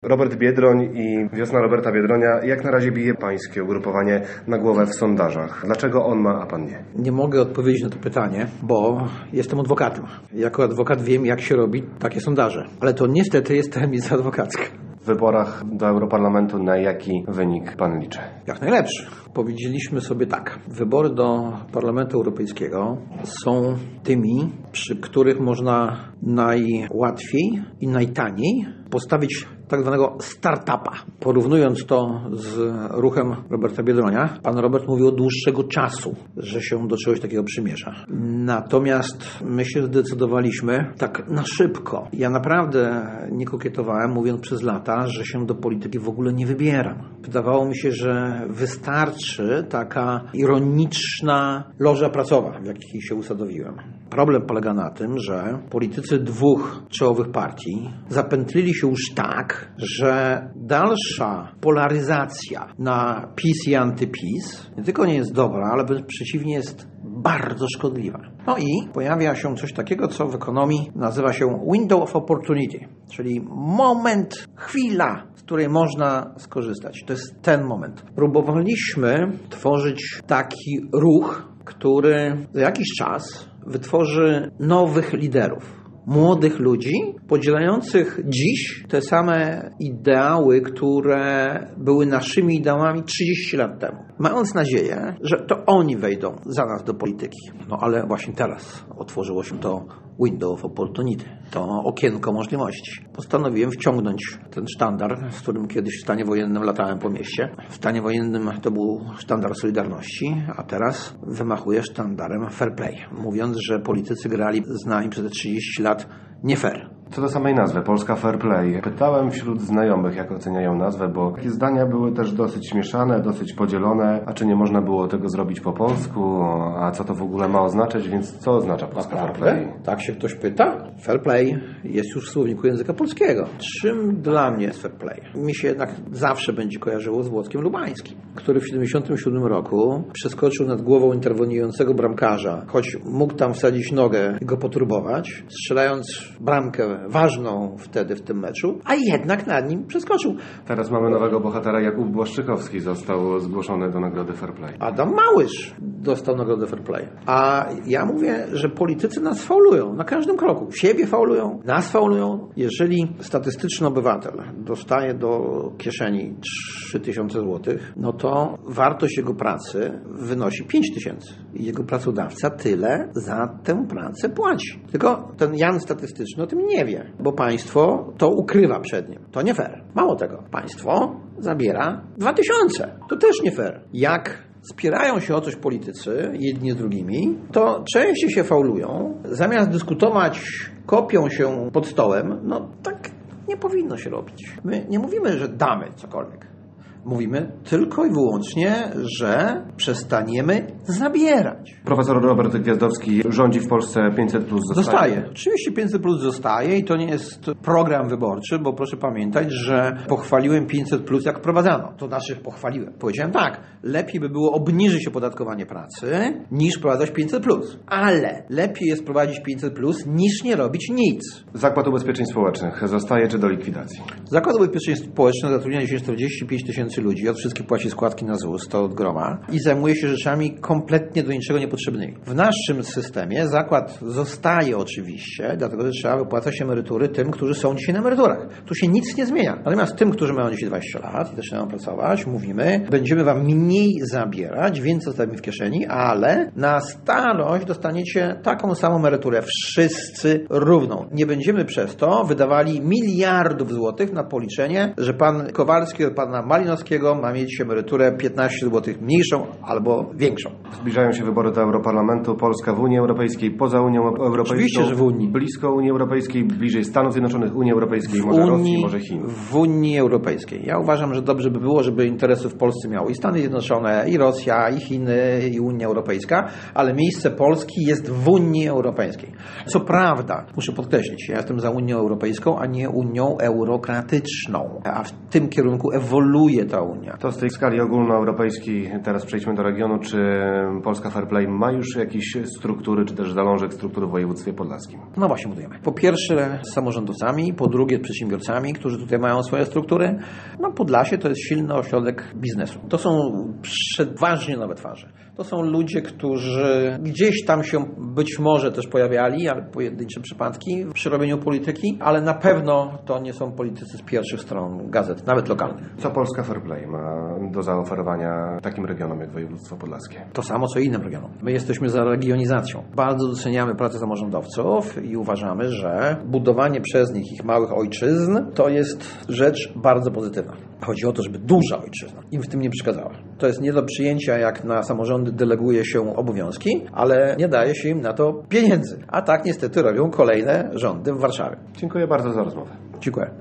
Robert Biedroń i wiosna Roberta Biedronia jak na razie bije pańskie ugrupowanie na głowę w sondażach. Dlaczego on ma, a pan nie? Nie mogę odpowiedzieć na to pytanie, bo jestem adwokatem. Jako adwokat wiem, jak się robi takie sondaże. Ale to niestety jest tajemnica adwokacka. W wyborach do Europarlamentu na jaki wynik pan liczy? Jak najlepszy. Powiedzieliśmy sobie tak. Wybory do Parlamentu Europejskiego są tymi, przy których można najłatwiej i najtaniej postawić tak zwanego startupa. Porównując to z ruchem Roberta Biedronia, pan Robert mówił od dłuższego czasu, że się do czegoś takiego przymierza. Natomiast my się zdecydowaliśmy tak na szybko. Ja naprawdę nie kokietowałem, mówiąc przez lata, że się do polityki w ogóle nie wybieram. Wydawało mi się, że wystarczy taka ironiczna loża pracowa, w jakiej się usadowiłem. Problem polega na tym, że politycy dwóch czołowych partii zapętlili się już tak, że dalsza polaryzacja na PiS i antyPiS nie tylko nie jest dobra, ale wręcz przeciwnie jest bardzo szkodliwa. No i pojawia się coś takiego, co w ekonomii nazywa się window of opportunity, czyli moment, chwila, z której można skorzystać. To jest ten moment. Próbowaliśmy tworzyć taki ruch, który za jakiś czas wytworzy nowych liderów. Młodych ludzi podzielających dziś te same ideały, które były naszymi ideałami 30 lat temu. Mając nadzieję, że to oni wejdą za nas do polityki. No ale właśnie teraz otworzyło się to window of opportunity, to okienko możliwości. Postanowiłem wciągnąć ten sztandar, z którym kiedyś w stanie wojennym latałem po mieście. W stanie wojennym to był sztandar Solidarności, a teraz wymachuję sztandarem fair play, mówiąc, że politycy grali z nami przez te 30 lat nie fair. Co do samej nazwy, Polska Fair Play. Pytałem wśród znajomych, jak oceniają nazwę, bo takie zdania były też dosyć mieszane, dosyć podzielone. A czy nie można było tego zrobić po polsku? A co to w ogóle ma oznaczać? Więc co oznacza Polska Fair Play? Tak się ktoś pyta? Fair play jest już w słowniku języka polskiego. Czym dla mnie jest fair play? Mi się jednak zawsze będzie kojarzyło z Włodkiem Lubańskim, który w 1977 roku przeskoczył nad głową interweniującego bramkarza, choć mógł tam wsadzić nogę i go poturbować, strzelając bramkę ważną wtedy w tym meczu, a jednak nad nim przeskoczył. Teraz mamy nowego bohatera. Jakub Błaszczykowski został zgłoszony do nagrody Fair Play. Adam Małysz dostał nagrodę Fair Play. A ja mówię, że politycy nas faulują na każdym kroku. Siebie faulują, nas faulują. Jeżeli statystyczny obywatel dostaje do kieszeni 3000 zł, no to wartość jego pracy wynosi 5000. I jego pracodawca tyle za tę pracę płaci. Tylko ten Jan statystyczny o tym nie wie, bo państwo to ukrywa przed nim. To nie fair. Mało tego. Państwo zabiera 2000. To też nie fair. Jak spierają się o coś politycy, jedni z drugimi, to częściej się faulują. Zamiast dyskutować, kopią się pod stołem. No tak nie powinno się robić. My nie mówimy, że damy cokolwiek. Mówimy tylko i wyłącznie, że przestaniemy zabierać. Profesor Robert Gwiazdowski rządzi w Polsce 500+. Zostaje. Oczywiście 500+ zostaje i to nie jest program wyborczy, bo proszę pamiętać, że pochwaliłem 500+, jak wprowadzano. To znaczy pochwaliłem. Powiedziałem tak, lepiej by było obniżyć opodatkowanie pracy, niż wprowadzać 500+. Ale lepiej jest prowadzić 500+, niż nie robić nic. Zakład Ubezpieczeń Społecznych zostaje czy do likwidacji? Zakład Ubezpieczeń Społecznych zatrudnia dzisiaj 45 000 ludzi, od wszystkich płaci składki na ZUS, to od groma, i zajmuje się rzeczami kompletnie do niczego niepotrzebnymi. W naszym systemie zakład zostaje oczywiście, dlatego że trzeba wypłacać emerytury tym, którzy są dzisiaj na emeryturach. Tu się nic nie zmienia. Natomiast tym, którzy mają dzisiaj 20 lat i zaczynają pracować, mówimy, będziemy wam mniej zabierać, więcej zostawimy w kieszeni, ale na starość dostaniecie taką samą emeryturę. Wszyscy równą. Nie będziemy przez to wydawali miliardów złotych na policzenie, że pan Kowalski od pana Malinowskiego ma mieć emeryturę 15 zł mniejszą albo większą. Zbliżają się wybory do Europarlamentu. Polska w Unii Europejskiej, poza Unią Europejską. Oczywiście, że w Unii. Blisko Unii Europejskiej, bliżej Stanów Zjednoczonych, Unii Europejskiej, może Rosji, może Chin. W Unii Europejskiej. Ja uważam, że dobrze by było, żeby interesy w Polsce miały i Stany Zjednoczone, i Rosja, i Chiny, i Unia Europejska, ale miejsce Polski jest w Unii Europejskiej. Co prawda, muszę podkreślić, ja jestem za Unią Europejską, a nie Unią Eurokratyczną. A w tym kierunku ewoluuje ta Unia. To z tej skali ogólnoeuropejskiej teraz przejdźmy do regionu. Czy Polska Fair Play ma już jakieś struktury, czy też zalążek struktury w województwie podlaskim? No właśnie budujemy. Po pierwsze z samorządowcami, po drugie z przedsiębiorcami, którzy tutaj mają swoje struktury. No Podlasie to jest silny ośrodek biznesu. To są przeważnie nowe twarze. To są ludzie, którzy gdzieś tam się być może też pojawiali, ale pojedyncze przypadki przy robieniu polityki, ale na pewno to nie są politycy z pierwszych stron gazet, nawet lokalnych. Co Polska Fair Play ma do zaoferowania takim regionom jak województwo podlaskie? To samo co innym regionom. My jesteśmy za regionizacją. Bardzo doceniamy pracę samorządowców i uważamy, że budowanie przez nich ich małych ojczyzn to jest rzecz bardzo pozytywna. Chodzi o to, żeby duża ojczyzna im w tym nie przeszkadzała. To jest nie do przyjęcia, jak na samorządy deleguje się obowiązki, ale nie daje się im na to pieniędzy. A tak niestety robią kolejne rządy w Warszawie. Dziękuję bardzo za rozmowę. Dziękuję.